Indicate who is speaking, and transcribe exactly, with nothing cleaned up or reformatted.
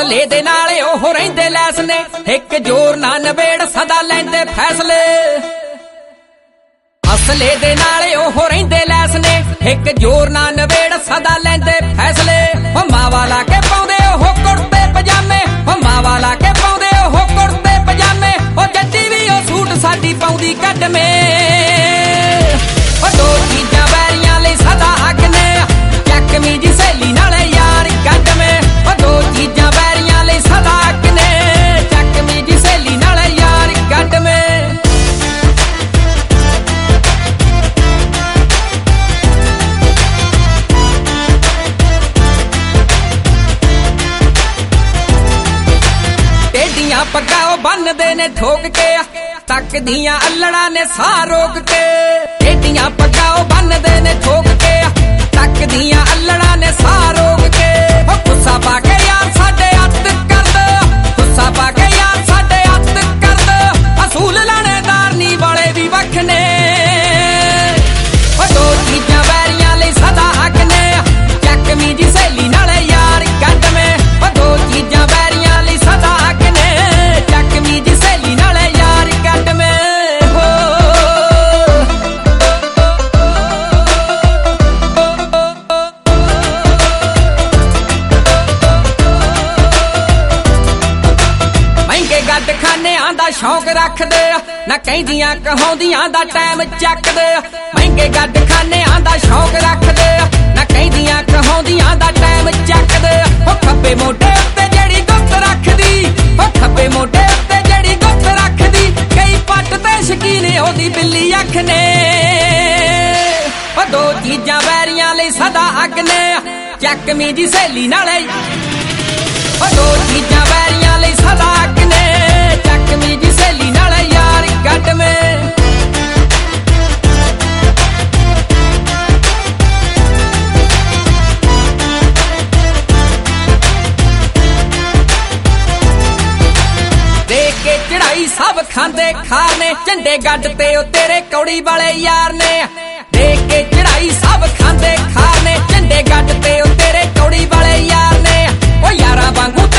Speaker 1: असले दे नाले ओह रहिंदे लैस ने एक जोर ना नवेड़ सदा लैंदे फैसले असले दे नाले ओह रहिंदे लैस ने एक जोर ना नवेड़ सदा लैंदे फैसले ओ मावा ला के पाउंदे ओह कुर्ते पजामे ओ मावा ला के पाउंदे ओह कुर्ते पजामे ओ जੱਟੀ भी ओ सूट साडी पाउंदी कट में ओ दो चीजां वैरियां लई सदा हक ने ਚੱਕਵੀਂ जी सहेली नाले यार कट में ओ दो चीजां वैरियां लई सदा हक ने ਚੱਕਵੀਂ जी सहेली नाले यार कट में टेडियां पग्गां ओ बन्नदे ने ठोक के तकदियां अल्लड़ा ने साह रोक के टेडियां पग्गां ओ बन्नदे ने ठोक के तकदियां अल्लड़ा ने साह रोक के ओ गुस्सा पा के यार साडे हत्थ कर दो गुस्सा पा के यार साडे हत्थ कर दो असूल लाणेदार नी वाले भी वख ने ओ दो चीजां वैरियां लई सदा हक ने ਚੱਕਵੀਂ जी सहेली नाले यार कट में ओ दो चीजां वैरियां लई सदा हक ने ਚੱਕਵੀਂ जी सहेली नाले यार कट में गड खाने आंदा शौक रखदे ना कहंदियां कहाउंदियां दा टाइम चकदे महंगे गड खाने आंदा शौक रखदे ना कहंदियां कहाउंदियां दा टाइम चकदे ओ खब्बे मोढे उत्ते जेड़ी गुप्त रखदी ओ खब्बे मोढे उत्ते जेड़ी गुप्त रखदी कई पट ते शकीन ओदी बिल्ली अख ने ओ दो चीजां वैरियां लई सदा हक ने ਚੱਕਵੀਂ जी सहेली नाले ओ दो चीजां वैरियां लई सदा हक ने ਚੱਕਵੀਂ जी सहेली नाले यार कट में देख के चढ़ाई सब खांदे खार ने झंडे गड ते ओ तेरे कौड़ी वाले यार ने देख के चढ़ाई सब खांदे खार ने झंडे गड ते ओ तेरे कौड़ी वाले यार ने ओ यारां वांगू